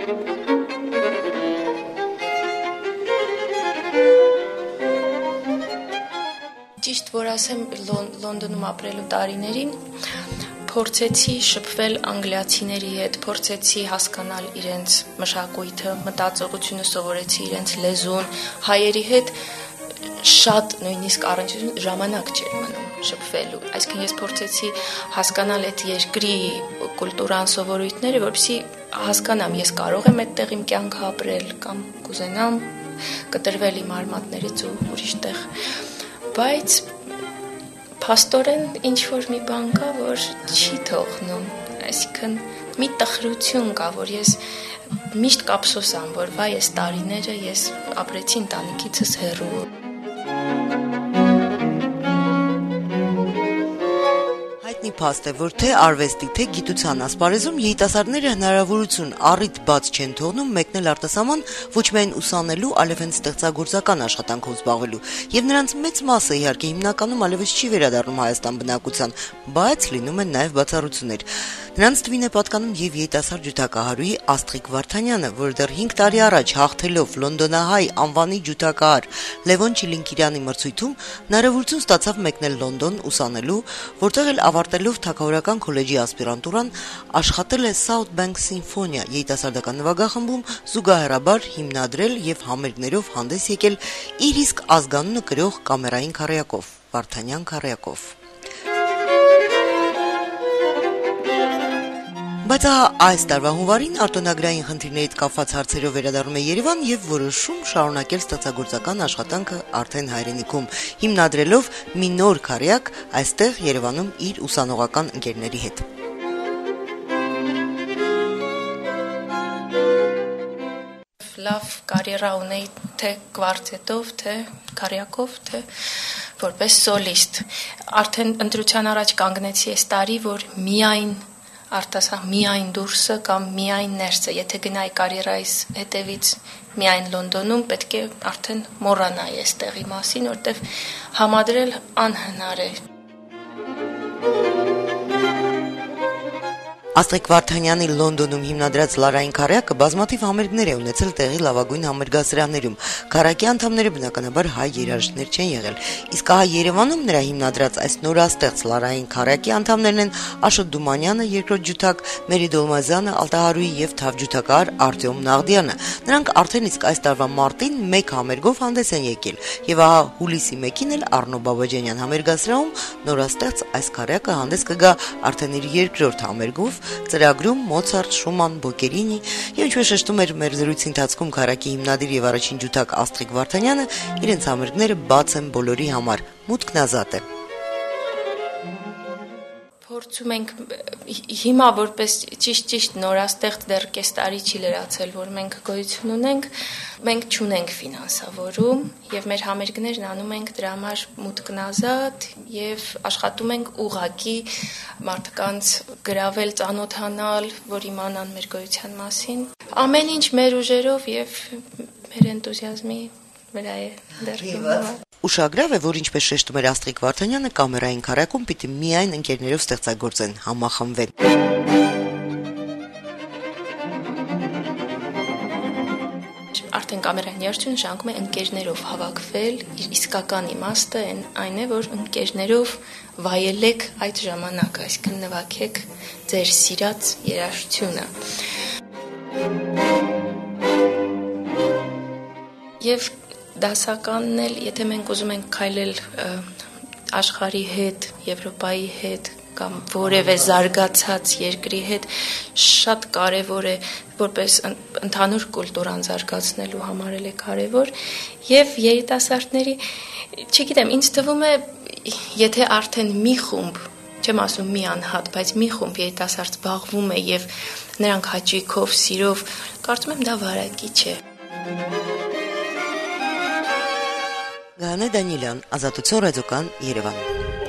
Ճիշտ որ ասեմ, Լոնդոնում ապրելու տարիներին փորձեցի շփվել անգլիացիների հետ, փորձեցի հասկանալ իրենց մշակույթը, մտածողությունը, սովորեցի իրենց լեզուն, հայերի հետ շատ նույնիսկ առնչություն ժամանակ չէր մնում շփվելու։ Այսինքն ես փորձեցի հասկանալ այդ երկրի կուլտուրան, սովորույթները, որպեսզի հասկանամ, ես կարող եմ այդտեղ իմ կյանքը ապրել կամ կուզենամ կտրվել իմ արմատներից ու ուրիշ տեղ։ Բայց փաստորեն ինչ-որ մի բան կա, որ չի թողնում, այսինքն մի տխրություն կա, որ ես միշտ կափսոսամ, որ վայ այս տարիները ես ապրեցի ընտանիքիցս հեռու։ Հայտնի փաստ է, որ թե արվեստի, թե գիտության ասպարեզում երիտասարդները հնարավորություն առիթ բաց չեն թողնում մեկնել արտասահման ոչ միայն ուսանելու, այլև հենց ստեղծագործական աշխատանքով զբաղվելու, եւ նրանց մեծ մասը իհարկե հիմնականում այլևս չի վերադառնում Հայաստան բնակության, բայց լինում են նաեւ բացառություններ։ Նրանց թվին է պատկանում եւ երիտասարդ ջութակահարուհի Աստղիկ Վարդանյանը, որ դեռ 5 տարի առաջ հաղթելով լոնդոնահայ անվանի ջութակահար Լևոն Չիլինկիրյանի մրցույթում հնարավորություն ստացավ մեկնել Լոնդոն ուսանելու, որտեղ էլ ավարտելով Թագավորական քոլեջի ասպիրանտուրան աշխատել է South Bank Symphony երիտասարդական նվագախմբում, զուգահեռաբար հիմնադրել եւ համերգներով հանդես եկել իր իսկ ազգանունը կրող կամերային քառյակով Վարդանյան քառյակով։ Բայց այս տարվա հունվարին արտոնագրային խնդիրներից կապված հարցերով վերադառնում է Երևան եւ որոշում շարունակել ստեղծագործական աշխատանքը արդեն հայրենիքում, հիմնադրելով մի նոր քառյակ այստեղ Երևանում իր ուսանողական ընկերների հետ։ Լավ կարիերա ունեի թե կվարտետով, թե քառյակով, թե որպես սոլիստ։ Արդեն ընտրության առաջ կանգնեցի այս տարի, որ միայն արտասահ միայն դուրսը կամ միայն ներսը, եթե գնայի կարիերայիս հետևից միայն Լոնդոնում, պետք է արդեն մոռանայի այս տեղի մասին, որտեղ համադրել անհնար է։ Աստղիկ Վարդանյանի Լոնդոնում հիմնադրած Լարային քառյակը բազմաթիվ համերգներ է ունեցել տեղի լավագույն համերգասրահներում։ Քառյակի անդամները բնականաբար հայ երաժիշտներ չեն եղել, իսկ հա Երևանում նրա հիմնադրած այս նորաստեղծ Լարային քառյակի անդամներն են Աշոտ Դումանյանը, երկրորդ ջութակ, Մերի Դոլմազյանը, Ալտահարուհի եւ թավջութակահար Արտյոմ Նաղդյանը։ Նրանք արդեն իսկ այս տարվա մարտին մեկ համերգով հանդես են եկել, եւ ահա հուլիսի 1-ին էլ Առնո Բաբաջանյան համերգասրահում նորաստեղծ այս քառյակը հանդես կգա արդեն իր երկրորդ համերգով ծրագրում Մոցարտ, Շուման, Բոկերինի եւ ինչպես շեշտում էր մեր զրույցի ընթացքում քառակի հիմնադիր եւ առաջին ջութակ Աստղիկ Վարդանյանը, իրենց համերգները բաց են բոլորի համար, մուտքն ազատ է։ Փորձում ենք հիմա որպես ճիշտ նորաստեղծ դեռ կես տարի չի լրացել, որ մենք գոյություն ունենք, մենք չունենք ֆինանսավորում եւ մեր համերգներն անում ենք դրա համար մուտքն ազատ եւ աշխատում ենք ուղղակի մարդկանց գրավել, ծանոթանալ, որ իմանան մեր գոյության մասին։ Ամեն ինչ մեր ուժերով եւ մեր էնտուզիազմի վրա է դեռ հիմա։ Ուշագրավ է, որ ինչպես շեշտում էր Աստղիկ Վարդանյանը, կամերային քառյակում պիտի միայն ընկերներով ստեղծագործեն, համախմբվեն։ Արդեն կամերային երաժշտությունը շարունակում է ընկերներով հավաքվել, իր իսկական իմաստը այն է, որ ընկերներով վայելեք այդ ժամանակը, այսինքն նվագեք ձեր սիրած երաժշտությունը։ Եվ դասականն էլ, եթե մենք ուզում ենք քայլել աշխարհի հետ, Եվրոպայի հետ կամ որևէ զարգացած երկրի հետ, շատ կարևոր է որպես ընդհանուր կուլտուրան զարգացնելու համար է կարևոր եւ երիտասարդների, չգիտեմ, ինձ թվում է, եթե արդեն մի խումբ, չեմ ասում մի անհատ, բայց մի խումբ երիտասարդ զբաղվում է եւ նրանք հաճույքով, սիրով, կարծում եմ դա վարակիչ է։ Գայանե Դանիելյան, Ազատություն ռադիոկան, Երևան։